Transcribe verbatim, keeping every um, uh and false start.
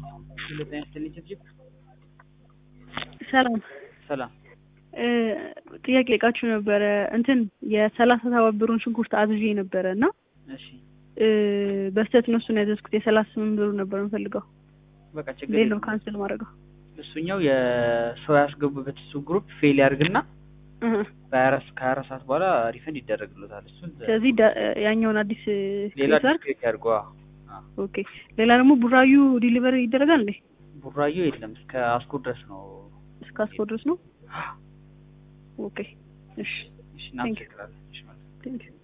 ሁለተኛ ስትልጅ ሰላም ሰላም እ ጥያቄ ልቃችሁ ነበረ እንትን የሰላሳ ሰባት ብሩን ሽንኩርት አዝዤ ነበረና እሺ እ በስተት ነው እሱን ያዘዝኩት የሰላሳ ስምንት ብሩ ነበር የምፈልገው በቃ ችግር ሌላ የለም ካንሰል ማድረገው እሱኛው የሰው ያስገቡበት እሱ ግሩፕ ፌል ያርግና እህ በአራት ከአራት ሰዓት በኋላ ሪፈንድ ይደረግልታል እሱን ስለዚህ ያኛውን አዲስ ሌላ ክሬት ዲስክሬት ያርገዋ ኦኬ ሌላ ደግሞ ቡራዩ ዲሊቨሪ ይደረጋል እንዴ ቡራዩ የለም እስከ አስኮ ድረስ ነው እስከ አስኮ ድረስ ነው ኦኬ እሺ እሺ እናመሰግናለን እሺ ማለት ቴንክ ዩ